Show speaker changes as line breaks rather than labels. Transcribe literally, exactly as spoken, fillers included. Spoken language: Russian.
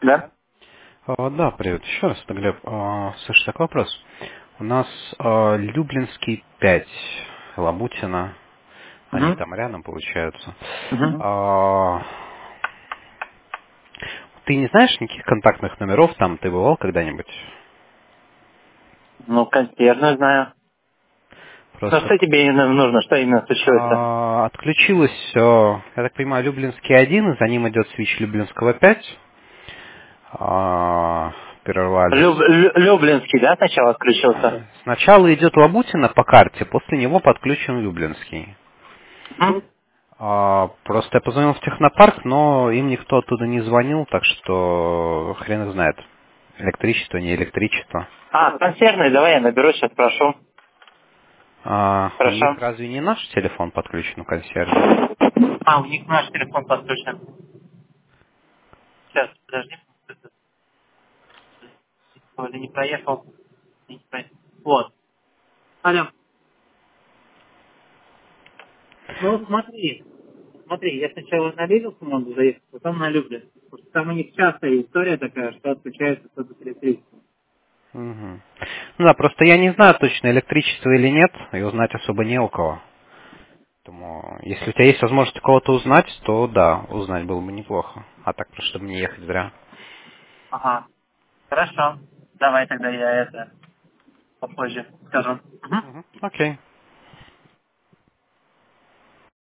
Да?
А, Да, привет еще раз, это Глеб. А, Слушай, такой вопрос. У нас а, Люблинский пять, Лабутина, они
Угу.
там рядом получаются.
Угу.
А, Ты не знаешь никаких контактных номеров там? Ты бывал когда-нибудь?
Ну, консьержную знаю. Ну,
Просто
что тебе именно нужно? Что именно случилось-то?
а, отключилось, а, я так понимаю, Люблинский один, и за ним идет свич Люблинского пять. А,
Люб-
Прервались.
Лю- Люблинский, да, сначала отключился?
Сначала идет Лабутина по карте, после него подключен Люблинский.
Угу.
А, просто я позвонил в технопарк, но им никто оттуда не звонил, так что хрен их знает. Электричество, не электричество.
А, консьержный, давай я наберу, сейчас спрошу.
А, у них
Хорошо.
разве не наш телефон подключен у консьержа?
А, у них наш телефон подключен. Сейчас, подожди. Вроде не проехал. Не проехал. Вот. Алло. Ну, смотри. Смотри, я сначала на Лиловку могу заехать, потом на Люблин. Потому что там у них частая история такая, что отключается кто-то с электричеством.
Мгм. Ну да, просто я не знаю точно, электричество или нет, и узнать особо не у кого. Поэтому, если у тебя есть возможность у кого-то узнать, то да, узнать было бы неплохо. А так, просто чтобы не ехать зря.
Ага. Хорошо. Давай тогда я это попозже скажу. Мгм.
Мгм. Окей.